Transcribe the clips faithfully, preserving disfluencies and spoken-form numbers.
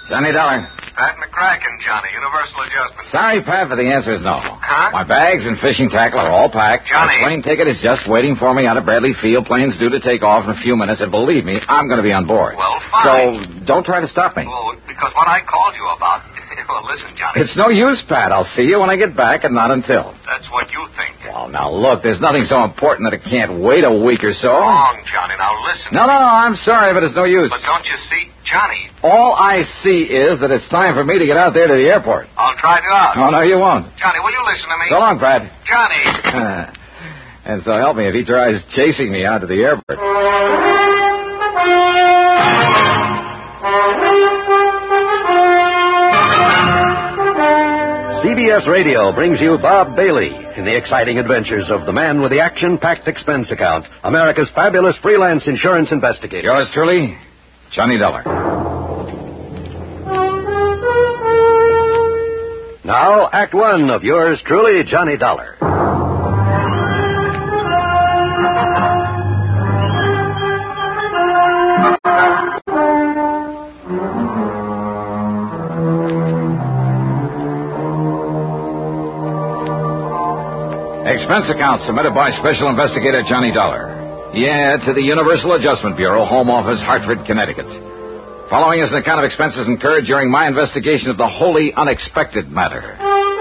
Johnny Dollar. Pat McCracken, Johnny. Universal Adjustment. Sorry, Pat, but the answer is no. Huh? My bags and fishing tackle are all packed. Johnny. My plane ticket is just waiting for me out of Bradley Field. Plane's due to take off in a few minutes, and believe me, I'm going to be on board. Well, fine. So don't try to stop me. Well, because what I called you about... Well, listen, Johnny. It's no use, Pat. I'll see you when I get back, and not until. That's what you think. Well, now, look, there's nothing so important that it can't wait a week or so. Wrong, Johnny. Now, listen. No, no, no, I'm sorry, but it's no use. But don't you see, Johnny? All I see is that it's time for me to get out there to the airport. I'll drive you out. Oh, no, you won't. Johnny, will you listen to me? So long, Pat. Johnny. And so help me if he tries chasing me out to the airport. C B S Radio brings you Bob Bailey in the exciting adventures of the man with the action-packed expense account, America's fabulous freelance insurance investigator. Yours truly, Johnny Dollar. Now, Act One of yours truly, Johnny Dollar. Expense account submitted by Special Investigator Johnny Dollar. Yeah, to the Universal Adjustment Bureau, Home Office, Hartford, Connecticut. Following is an account of expenses incurred during my investigation of the wholly unexpected matter.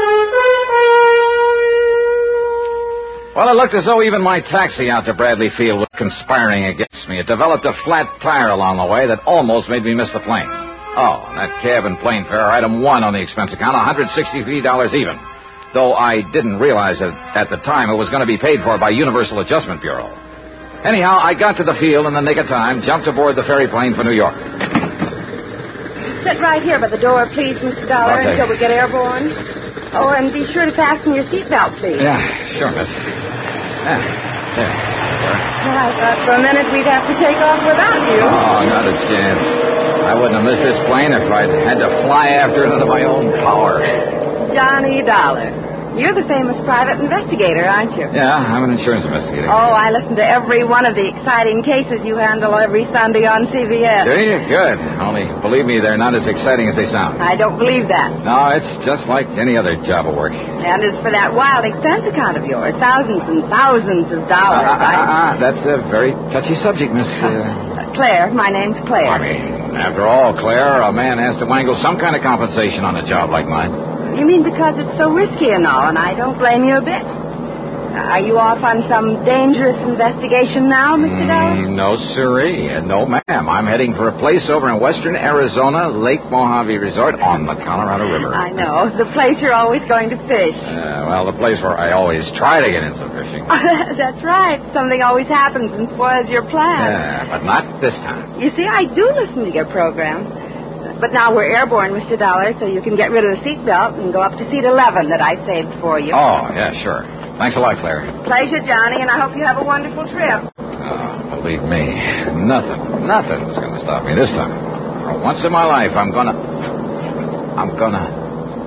Well, it looked as though even my taxi out to Bradley Field was conspiring against me. It developed a flat tire along the way that almost made me miss the plane. Oh, and that cab and plane fare, item one on the expense account, one hundred sixty-three dollars even. Though I didn't realize it at the time it was going to be paid for by Universal Adjustment Bureau. Anyhow, I got to the field in the nick of time, jumped aboard the ferry plane for New York. Sit right here by the door, please, Mister Dollar, Okay. until we get airborne. Oh, and be sure to fasten your seatbelt, please. Yeah, sure, miss. Yeah, there. I thought for a minute we'd have to take off without you. Oh, not a chance. I wouldn't have missed this plane if I'd had to fly after it under my own power. Johnny Dollar. You're the famous private investigator, aren't you? Yeah, I'm an insurance investigator. Oh, I listen to every one of the exciting cases you handle every Sunday on C B S. Do you? Good. Only, believe me, they're not as exciting as they sound. I don't believe that. No, it's just like any other job of work. And as for that wild expense account of yours, thousands and thousands of Uh, dollars. uh, uh, uh, that's a very touchy subject, Miss... Uh... Claire, my name's Claire. I mean, after all, Claire, a man has to wangle some kind of compensation on a job like mine. You mean because it's so risky and all, and I don't blame you a bit. Are you off on some dangerous investigation now, Mister Dollar? Mm, no, sirree. Uh, no, ma'am. I'm heading for a place over in western Arizona, Lake Mojave Resort on the Colorado River. I know. The place you're always going to fish. Uh, well, the place where I always try to get in some fishing. That's right. Something always happens and spoils your plan. Yeah, but not this time. You see, I do listen to your program. But now we're airborne, Mister Dollar, so you can get rid of the seatbelt and go up to seat eleven that I saved for you. Oh, yeah, sure. Thanks a lot, Claire. Pleasure, Johnny, and I hope you have a wonderful trip. Oh, believe me, nothing, nothing's going to stop me this time. For once in my life, I'm going to... I'm going to...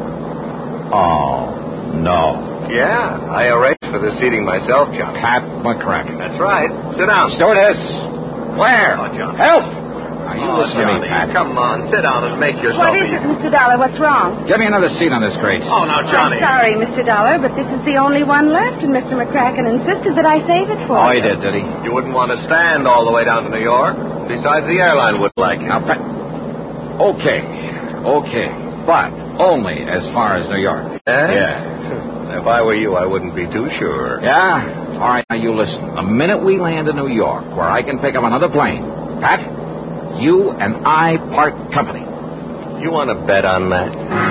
Oh, no. Yeah, I arranged for the seating myself, Johnny. Pat McCracken. That's right. Sit down. Stewardess! Claire! Oh, Johnny. Help! Now, you Oh, listen to Johnny, me, Pat. come on. Sit down and make yourself What is easy. it, Mister Dollar? What's wrong? Get me another seat on this crate. Oh, now, Johnny. I'm sorry, Mister Dollar, but this is the only one left, and Mister McCracken insisted that I save it for Oh, you. he did, did he? You wouldn't want to stand all the way down to New York. Besides, the airline wouldn't like it. Now, Pat... Okay, okay. But only as far as New York. Eh? Yeah. If I were you, I wouldn't be too sure. Yeah? All right, now you listen. The minute we land in New York, where I can pick up another plane, Pat, you and I part company. You want to bet on that?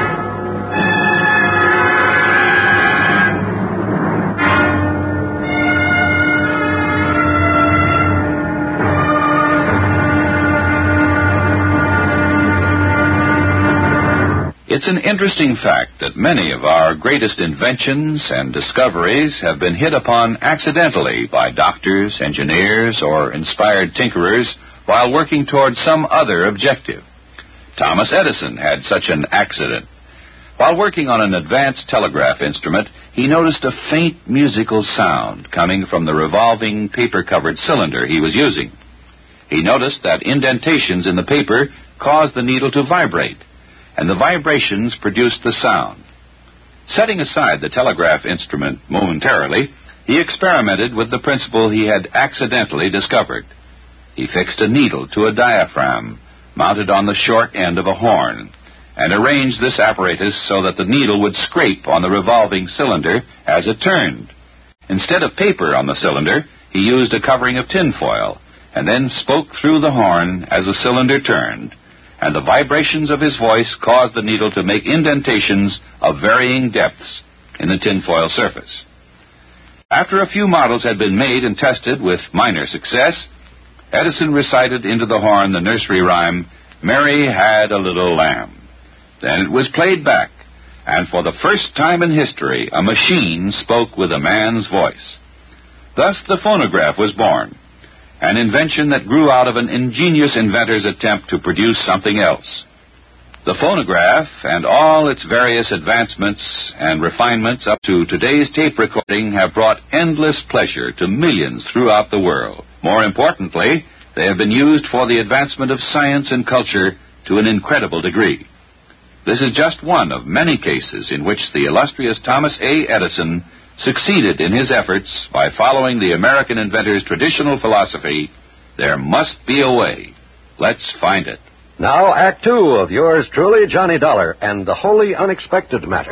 It's an interesting fact that many of our greatest inventions and discoveries have been hit upon accidentally by doctors, engineers, or inspired tinkerers while working toward some other objective. Thomas Edison had such an accident. While working on an advanced telegraph instrument, he noticed a faint musical sound coming from the revolving paper-covered cylinder he was using. He noticed that indentations in the paper caused the needle to vibrate, and the vibrations produced the sound. Setting aside the telegraph instrument momentarily, he experimented with the principle he had accidentally discovered. He fixed a needle to a diaphragm mounted on the short end of a horn, and arranged this apparatus so that the needle would scrape on the revolving cylinder as it turned. Instead of paper on the cylinder, he used a covering of tinfoil, and then spoke through the horn as the cylinder turned, and the vibrations of his voice caused the needle to make indentations of varying depths in the tinfoil surface. After a few models had been made and tested with minor success, Edison recited into the horn the nursery rhyme, "Mary Had a Little Lamb." Then it was played back, and for the first time in history, a machine spoke with a man's voice. Thus the phonograph was born, an invention that grew out of an ingenious inventor's attempt to produce something else. The phonograph and all its various advancements and refinements up to today's tape recording have brought endless pleasure to millions throughout the world. More importantly, they have been used for the advancement of science and culture to an incredible degree. This is just one of many cases in which the illustrious Thomas A. Edison succeeded in his efforts by following the American inventor's traditional philosophy, there must be a way. Let's find it. Now, Act Two of yours truly, Johnny Dollar, and the Wholly Unexpected Matter.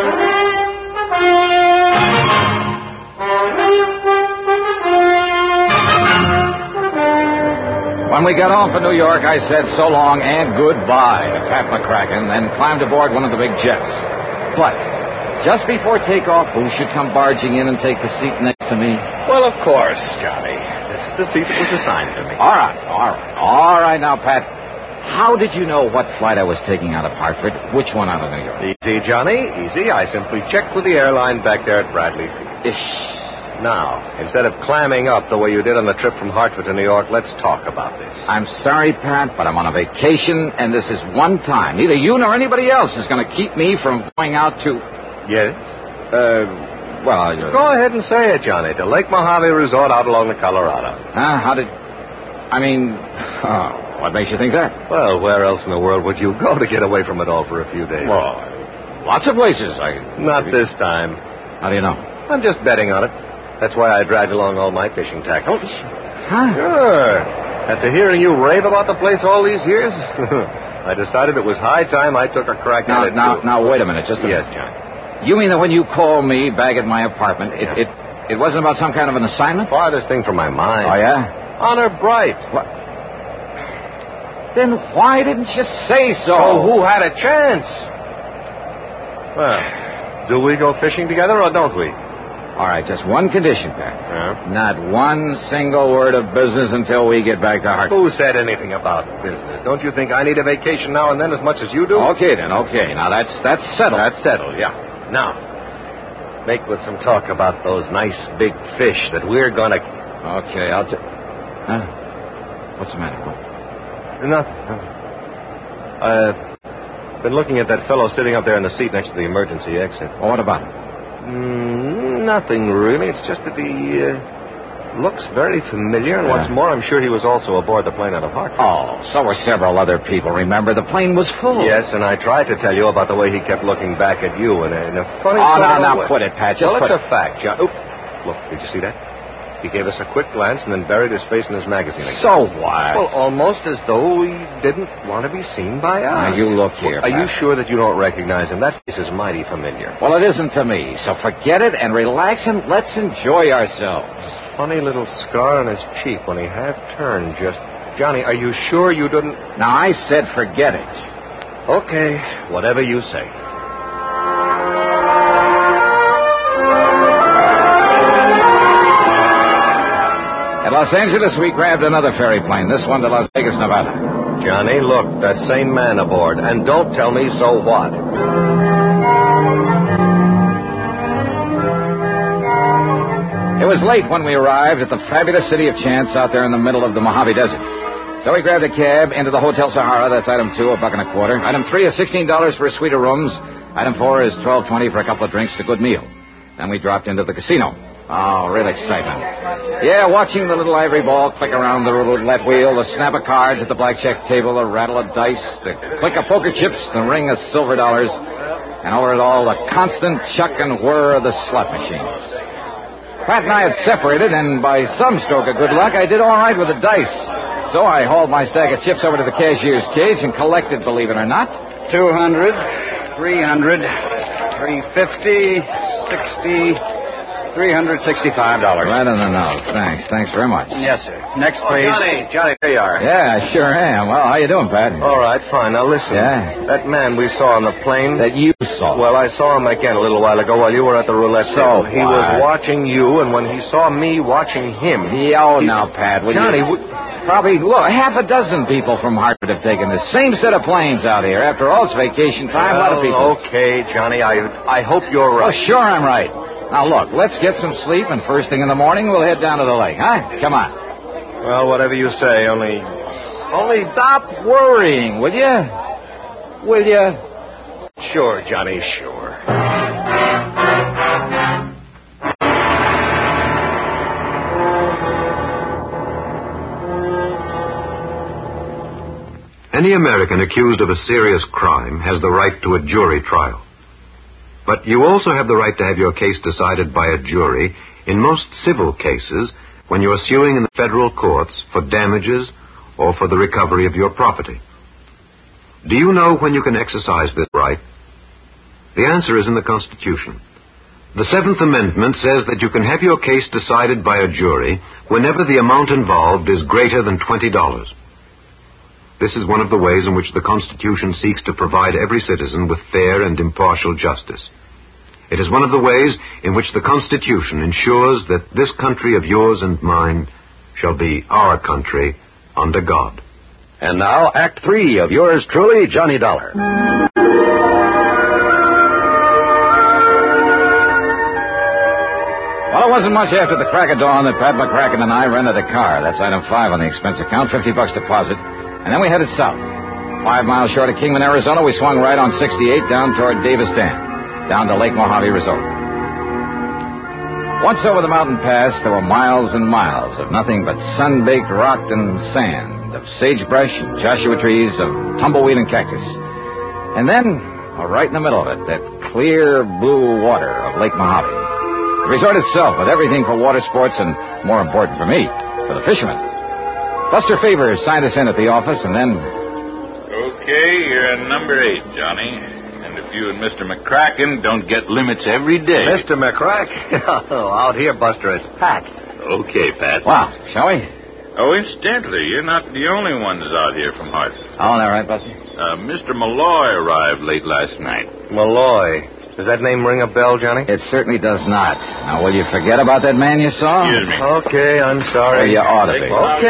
When we got home from New York, I said so long and goodbye to Pat McCracken, then climbed aboard one of the big jets. But just before takeoff, who should come barging in and take the seat next to me? Well, of course, Johnny. This is the seat that was assigned to me. All right, all right. All right now, Pat. How did you know what flight I was taking out of Hartford? Which one out of New York? Easy, Johnny, easy. I simply checked with the airline back there at Bradley Field. Ish. Now, instead of clamming up the way you did on the trip from Hartford to New York, let's talk about this. I'm sorry, Pat, but I'm on a vacation, and this is one time. Neither you nor anybody else is going to keep me from going out to... Yes? Uh, well... You're... Go ahead and say it, Johnny. To Lake Mojave Resort out along the Colorado. Huh? How did... I mean... Oh, what makes you think that? Well, where else in the world would you go to get away from it all for a few days? Well, lots of places. I... Not this time. How do you know? I'm just betting on it. That's why I dragged along all my fishing tackle. Huh? Sure. After hearing you rave about the place all these years, I decided it was high time I took a crack now, at it. Now, too. now, wait a minute. Just a Yes, minute. John. You mean that when you called me back at my apartment, it, it, it wasn't about some kind of an assignment? Farthest thing from my mind. Oh, yeah? Honor bright. What? Then why didn't you say so? Oh, who had a chance? Well, do we go fishing together or don't we? All right, just one condition, Pat. Yeah? Not one single word of business until we get back to Hartford. Who said anything about business? Don't you think I need a vacation now and then as much as you do? Okay, then, okay. Now, that's that's settled. That's settled, yeah. Now, make with some talk about those nice big fish that we're gonna... Okay, I'll t... Huh? What's the matter? What? Nothing. I've been looking at that fellow sitting up there in the seat next to the emergency exit. Oh, what about him? Mm, nothing, really. It's just that he uh, looks very familiar, and Yeah. what's more, I'm sure he was also aboard the plane out of Hartford. Oh, so were several other people. Remember, the plane was full. Yes, and I tried to tell you about the way he kept looking back at you in a, in a funny Oh, sort now, of now, way. put it, Pat. Just well, put it's it. a fact, John. Oop. Look, did you see that? He gave us a quick glance and then buried his face in his magazine again. So what? Well, almost as though he didn't want to be seen by us. Now, you look here, Are you Pat. sure that you don't recognize him? That face is mighty familiar. Well, it isn't to me, so forget it and relax and let's enjoy ourselves. Funny little scar on his cheek when he half turned just... Johnny, are you sure you didn't... Now, I said forget it. Okay, whatever you say. At Los Angeles, we grabbed another ferry plane, this one to Las Vegas, Nevada. Johnny, look, that same man aboard. And don't tell me so what. It was late when we arrived at the fabulous city of Chance out there in the middle of the Mojave Desert. So we grabbed a cab into the Hotel Sahara. That's item two, a buck and a quarter. Item three is sixteen dollars for a suite of rooms. Item four is twelve twenty for a couple of drinks and a good meal. Then we dropped into the casino. Oh, real excitement. Yeah, watching the little ivory ball click around the roulette wheel, the snap of cards at the blackjack table, the rattle of dice, the click of poker chips, the ring of silver dollars, and over it all, the constant chuck and whir of the slot machines. Pat and I had separated, and by some stroke of good luck, I did all right with the dice. So I hauled my stack of chips over to the cashier's cage and collected, believe it or not. Two hundred, three hundred, three fifty, sixty, three hundred sixty-five dollars. Right on the nose. Thanks. Thanks very much. Yes, sir. Next, please. Oh, Johnny, Johnny, there you are. Yeah, I sure am. Well, how you doing, Pat? All right, fine. Now, listen. Yeah? That man we saw on the plane... That you saw. Well, I saw him again a little while ago while you were at the roulette So table. He what? was watching you, and when he saw me watching him... Yeah, oh, now, Pat, will Johnny, you... we... Probably, look, half a dozen people from Hartford have taken the same set of planes out here. After all, it's vacation time. Well, a lot of people... okay, Johnny, I, I hope you're right. Oh, sure I'm right. Now, look, let's get some sleep, and first thing in the morning, we'll head down to the lake, huh? Come on. Well, whatever you say, only... Only stop worrying, will you? Will you? Sure, Johnny, sure. Any American accused of a serious crime has the right to a jury trial. But you also have the right to have your case decided by a jury in most civil cases when you are suing in the federal courts for damages or for the recovery of your property. Do you know when you can exercise this right? The answer is in the Constitution. The Seventh Amendment says that you can have your case decided by a jury whenever the amount involved is greater than twenty dollars. This is one of the ways in which the Constitution seeks to provide every citizen with fair and impartial justice. It is one of the ways in which the Constitution ensures that this country of yours and mine shall be our country under God. And now, Act Three of yours truly, Johnny Dollar. Well, it wasn't much after the crack of dawn that Pat McCracken and I rented a car. That's item five on the expense account, fifty bucks deposit. And then we headed south. Five miles short of Kingman, Arizona, we swung right on sixty-eight down toward Davis Dam, down to Lake Mojave Resort. Once over the mountain pass, there were miles and miles of nothing but sun-baked rock and sand, of sagebrush and Joshua trees, of tumbleweed and cactus. And then, oh, right in the middle of it, that clear blue water of Lake Mojave. The resort itself, with everything for water sports and, more important for me, for the fishermen. Buster Faber signed us in at the office, and then... Okay, you're at number eight, Johnny. And if you and Mister McCracken don't get limits every day... Mister McCracken? Oh, out here, Buster, it's Pat. Okay, Pat. Wow, shall we? Oh, incidentally, you're not the only ones out here from Hartford. Oh, all right, Buster. Uh, Mister Malloy arrived late last night. Malloy. Does that name ring a bell, Johnny? It certainly does not. Now, will you forget about that man you saw? Excuse me. Okay, I'm sorry. Well, you ought to be.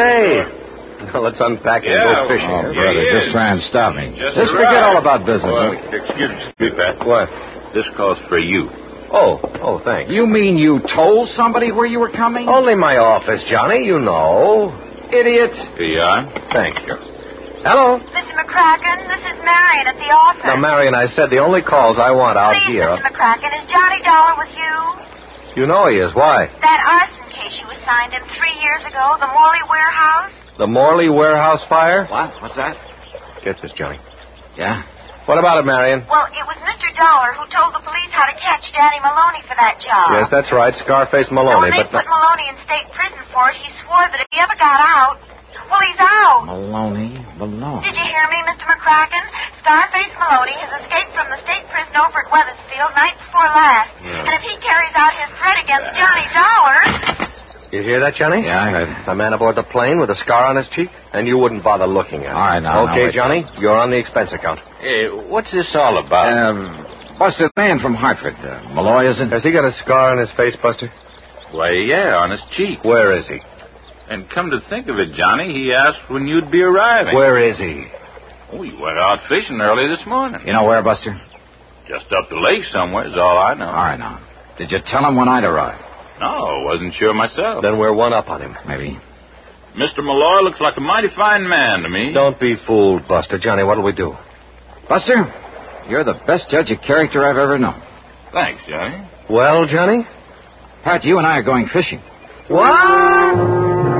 Okay. Now, let's unpack and Yeah, go fishing. Oh, Yeah, brother, yeah. just try and stop me. Just Just arrived. forget all about business. Well, huh? excuse me, Pat. What? This calls for you. Oh, oh, thanks. You mean you told somebody where you were coming? Only my office, Johnny, you know. Idiot. Here you are. Thank you. Hello. Mister McCracken, this is Marion at the office. Now, Marion, I said the only calls I want out Please, here... Mister McCracken, is Johnny Dollar with you? You know he is. Why? That arson case you assigned him three years ago, the Morley warehouse? The Morley warehouse fire? What? What's that? Get this, Johnny. Yeah? What about it, Marion? Well, it was Mister Dollar who told the police how to catch Danny Maloney for that job. Yes, that's right. Scarface Now, Maloney, when they but... put Maloney in state prison for it, he swore that if he ever got out, well, he's out. Maloney, Maloney. Did you hear me, Mister McCracken? Scarface Maloney has escaped from the state prison over at Weathersfield night before last. Yeah. And if he carries out his threat against Johnny Dollar... You hear that, Johnny? Yeah, I heard. The man aboard the plane with a scar on his cheek? And you wouldn't bother looking at it. All right, now, now, Okay, wait. Johnny, you're on the expense account. Hey, what's this all about? Uh, Buster, the man from Hartford. Uh, Malloy, is it? Has he got a scar on his face, Buster? Why, yeah, on his cheek. Where is he? And come to think of it, Johnny, he asked when you'd be arriving. Where is he? Oh, he went out fishing early this morning. You know where, Buster? Just up the lake somewhere is all I know. All right, now. Did you tell him when I'd arrive? No, wasn't sure myself. Then we're one up on him. Maybe. Mister Malloy looks like a mighty fine man to me. Don't be fooled, Buster. Johnny, what'll we do? Buster, you're the best judge of character I've ever known. Thanks, Johnny. Well, Johnny? Pat, you and I are going fishing. What?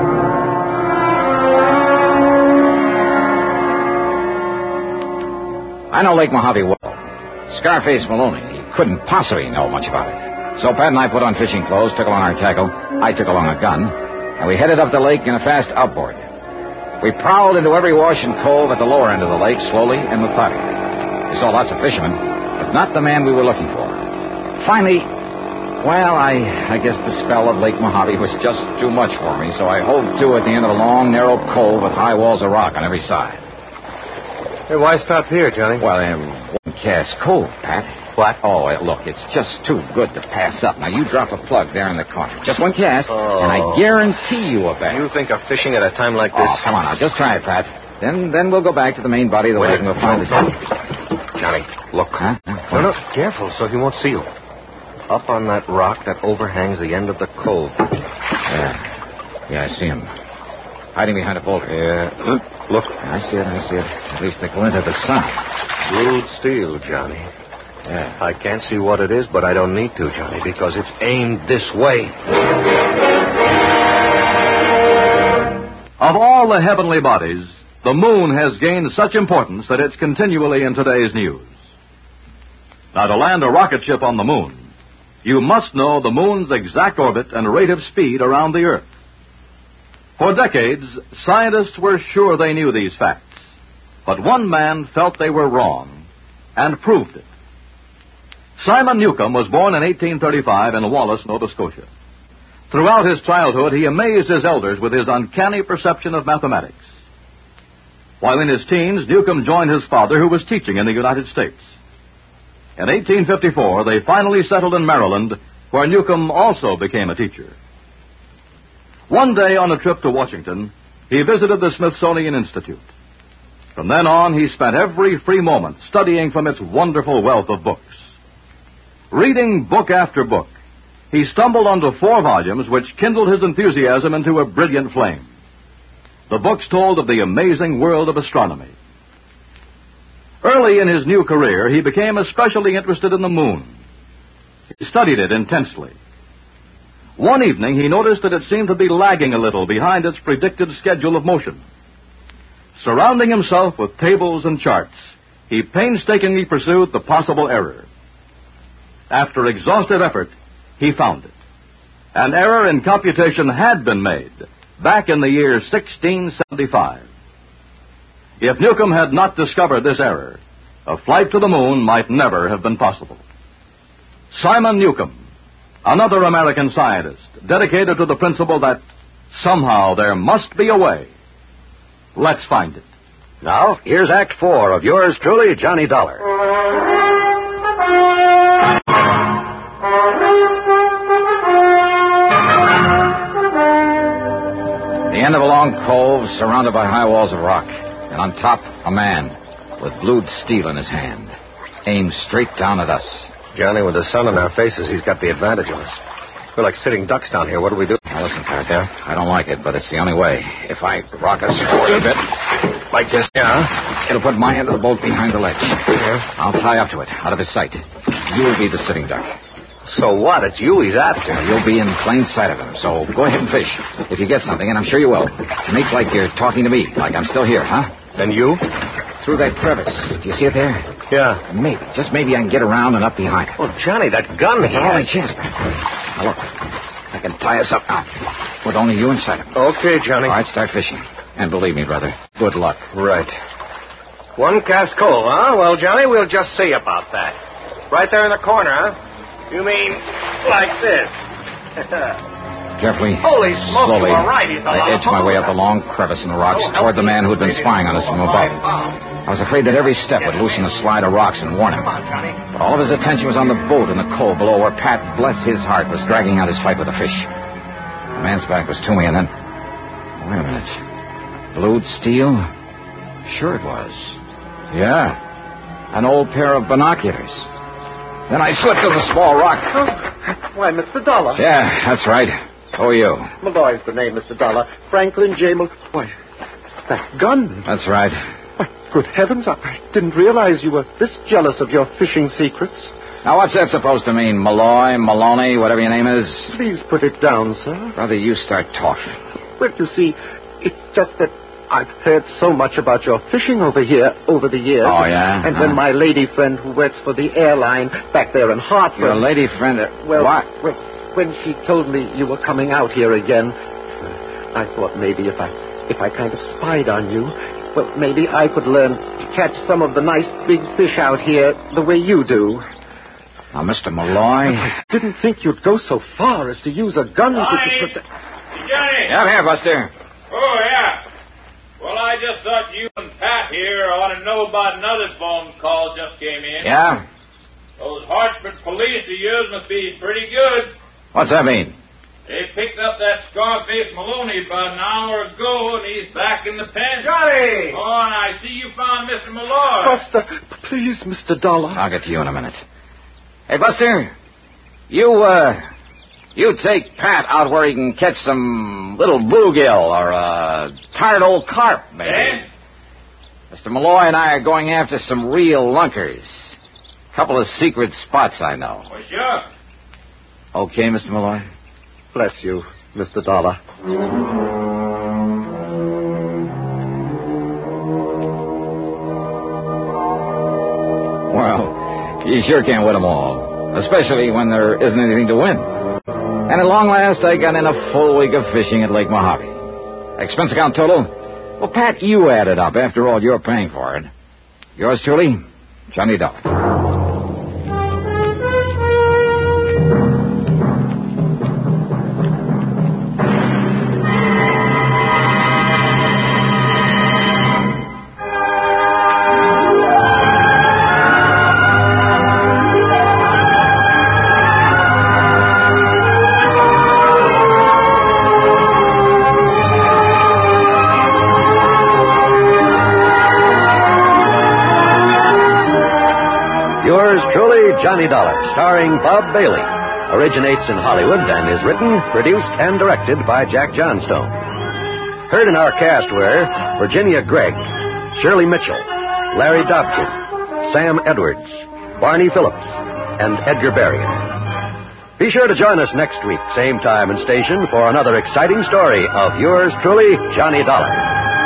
I know Lake Mojave well. Scarface Maloney, he couldn't possibly know much about it. So Pat and I put on fishing clothes, took along our tackle. I took along a gun, and we headed up the lake in a fast outboard. We prowled into every wash and cove at the lower end of the lake, slowly and methodically. We saw lots of fishermen, but not the man we were looking for. Finally, well, I, I guess the spell of Lake Mojave was just too much for me, so I hove to at the end of a long, narrow cove with high walls of rock on every side. Hey, why stop here, Johnny? Well, um, one cast cove, Pat. What? Oh, uh, look, it's just too good to pass up. Now, you drop a plug there in the corner. Just one cast, oh. and I guarantee you a bet. You think of fishing at a time like this? Oh, come on now. Just try it, Pat. Then then we'll go back to the main body of the lake and we'll find no, it. no. Johnny, look. Huh? No, no, careful so he won't see you. Up on that rock that overhangs the end of the cove. Yeah. Yeah, I see him. Hiding behind a boulder. Yeah. Look. I see it, I see it. At least the glint of the sun. Blued steel, Johnny. Yeah. I can't see what it is, but I don't need to, Johnny, because it's aimed this way. Of all the heavenly bodies, the moon has gained such importance that it's continually in today's news. Now, to land a rocket ship on the moon, you must know the moon's exact orbit and rate of speed around the Earth. For decades, scientists were sure they knew these facts. But one man felt they were wrong and proved it. Simon Newcomb was born in eighteen thirty-five in Wallace, Nova Scotia. Throughout his childhood, he amazed his elders with his uncanny perception of mathematics. While in his teens, Newcomb joined his father, who was teaching in the United States. In eighteen fifty-four, they finally settled in Maryland, where Newcomb also became a teacher. One day on a trip to Washington, he visited the Smithsonian Institute. From then on, he spent every free moment studying from its wonderful wealth of books. Reading book after book, he stumbled onto four volumes which kindled his enthusiasm into a brilliant flame. The books told of the amazing world of astronomy. Early in his new career, he became especially interested in the moon. He studied it intensely. One evening, he noticed that it seemed to be lagging a little behind its predicted schedule of motion. Surrounding himself with tables and charts, he painstakingly pursued the possible error. After exhaustive effort, he found it. An error in computation had been made back in the year sixteen seventy-five. If Newcomb had not discovered this error, a flight to the moon might never have been possible. Simon Newcomb, another American scientist, dedicated to the principle that somehow there must be a way. Let's find it. Now, here's Act Four of yours truly, Johnny Dollar. The end of a long cove surrounded by high walls of rock, and on top, a man with blued steel in his hand, aimed straight down at us. Johnny, with the sun on our faces, he's got the advantage of us. We're like sitting ducks down here. What do we do? Now, listen, Pat, yeah? I don't like it, but it's the only way. If I rock us forward a bit, like this, yeah, it'll put my end of the boat behind the ledge. Yeah? I'll tie up to it, out of his sight. You'll be the sitting duck. So what? It's you he's after. You'll be in plain sight of him, so go ahead and fish. If you get something, and I'm sure you will, make like you're talking to me, like I'm still here, huh? And you? Through that crevice. Do you see it there? Yeah. Maybe, just maybe I can get around and up behind it. Oh, Johnny, that gun. It's our only chance, man. Now, look. I can tie us up now. With only you inside of me. Okay, Johnny. All right, start fishing. And believe me, brother, good luck. Right. One cast cove, huh? Well, Johnny, we'll just see about that. Right there in the corner, huh? You mean like this? Carefully, Holy smoke, slowly, you were right. He's a I edged my way up the long crevice in the rocks toward the man who'd been spying on us from above. I was afraid that every step would loosen a slide of rocks and warn him. But all of his attention was on the boat in the cove below where Pat, bless his heart, was dragging out his fight with the fish. The man's back was to me, and then... Wait a minute. Blued steel? Sure it was. Yeah. An old pair of binoculars. Then I slipped on a small rock. Oh, why, Mister Dollar. Yeah, that's right. Who are you? Malloy's the name, Mister Dollar. Franklin J. Mal... Why, that gun. That's right. Why, good heavens, I didn't realize you were this jealous of your fishing secrets. Now, what's that supposed to mean? Malloy, Maloney, whatever your name is? Please put it down, sir. Brother, you start talking. Well, you see, it's just that I've heard so much about your fishing over here over the years. Oh, yeah? And huh? when my lady friend who works for the airline back there in Hartford... Your lady friend... Uh, well, what? Well, when she told me you were coming out here again, I thought maybe if I if I kind of spied on you, well, maybe I could learn to catch some of the nice big fish out here the way you do. Now, Mister Malloy... I didn't think you'd go so far as to use a gun Johnny! to... protect... Johnny! Yeah, I'm here, Buster. Oh, yeah. Well, I just thought you and Pat here ought to know about another phone call just came in. Yeah? Those Hartford police of yours must be pretty good. What's that mean? They picked up that Scarface Maloney about an hour ago, and he's back in the pen. Johnny! Oh, and I see you found Mister Malloy. Buster, please, Mister Dollar. I'll get to you in a minute. Hey, Buster, you, uh... You take Pat out where he can catch some little bluegill or a tired old carp, maybe. Eh? Mister Malloy and I are going after some real lunkers. Couple of secret spots I know. Well, sure. Okay, Mister Malloy? Bless you, Mister Dollar. Well, you sure can't win them all, especially when there isn't anything to win. And at long last, I got in a full week of fishing at Lake Mojave. Expense account total? Well, Pat, you add it up. After all, you're paying for it. Yours truly, Johnny Dollar. Johnny Dollar, starring Bob Bailey, originates in Hollywood and is written, produced, and directed by Jack Johnstone. Heard in our cast were Virginia Gregg, Shirley Mitchell, Larry Dobkin, Sam Edwards, Barney Phillips, and Edgar Berrien. Be sure to join us next week, same time and station, for another exciting story of yours truly, Johnny Dollar.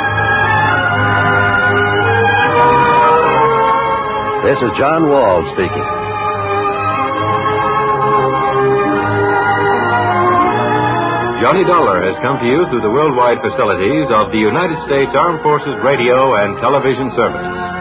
This is John Wald speaking. Johnny Dollar has come to you through the worldwide facilities of the United States Armed Forces Radio and Television Service.